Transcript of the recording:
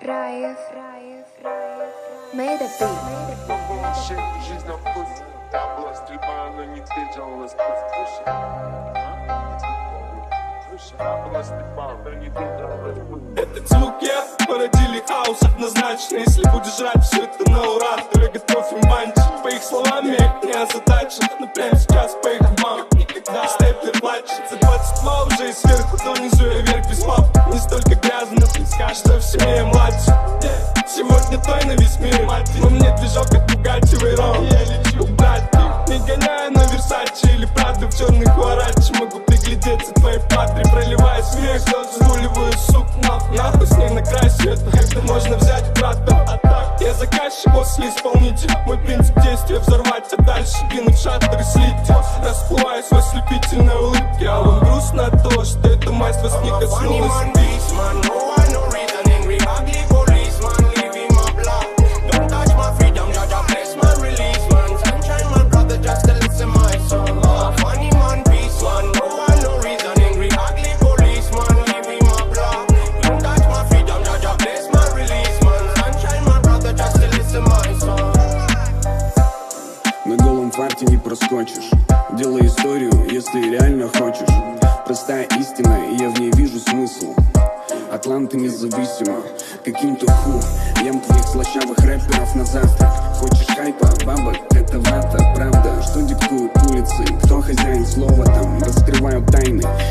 Раев, made a beat. Жизнь на вкус, да, была стрельба, но не держалась. Этот звук породили хаос однозначно. Если будешь жрать все это на ура, то я готов им банчить. По их словам я их не озадачен, но прямо сейчас по их мам никогда степлер плачет. За 22 уже и сверху донизу я вверх без пап. Не столько грязно, что в семье я младше. Сегодня той на весь мир, но мне движок от Бугатти Вейрон. Я лечу братки, не гоняю на Версаче или Прадо в черных Хуараче. Могу приглядеться твоей патри, проливая смех, разгуливаю сук, нахуй с ней на край света. Когда можно взять брата, а так я заказчик, после исполнитель. Мой принцип действия взорвать, а дальше кинуть шаттер и слить. Расплываюсь в ослепительной улыбке, а вам грустно от того, что эта масть вас не коснулась. На голом фарте не проскочишь. Делай историю, если реально хочешь. Простая истина, и я в ней вижу смысл. Атланта независима, каким-то ху. Ем твоих слащавых рэперов на завтрак. Хочешь хайпа, бабок, это вата, правда. Что диктуют улицы, кто хозяин слова там. Раскрываю тайны,